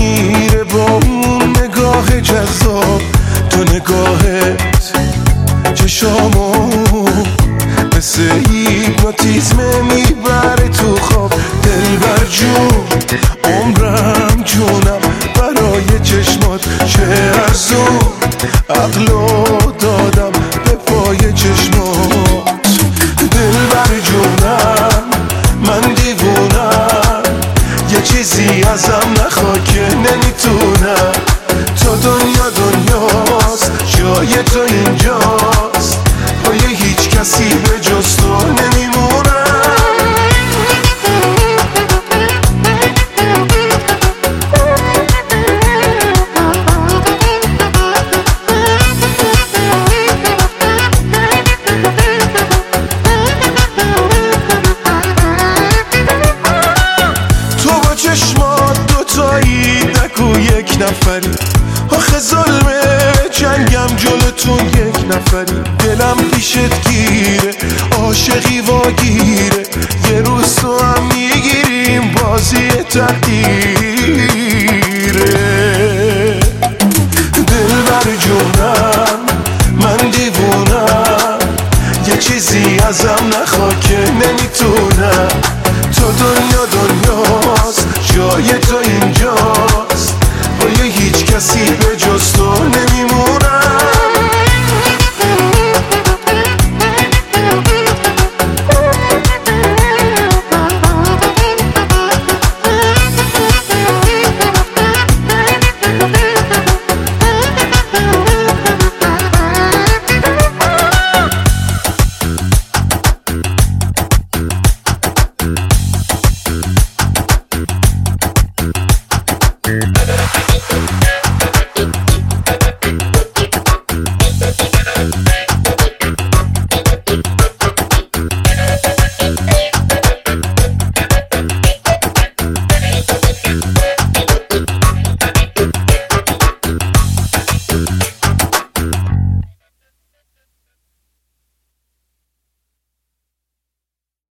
میره با اون نگاه جذاب. تو نگاهت چشامو مثل هیپنوتیزم میبره تو خواب. دلبر جون عمرم جونم برای چشمات، چه ارزون عقلو دادم به پای چشمات. دلبر جونم من دیوونم، یه چیزی ازم نخوا که نمیتونم. تا دنیا دنیاست جای تو اینجاست، پای هیچ کسی به جز تو نمیمونم. تو با چشمات دوتایی نگو یک نفری، آخه ظلمه جنگم جلوتون یک نفری. دلم پیشت گیره عاشقی واگیره، یه روز تو هم میگیریم بازی تقدیر.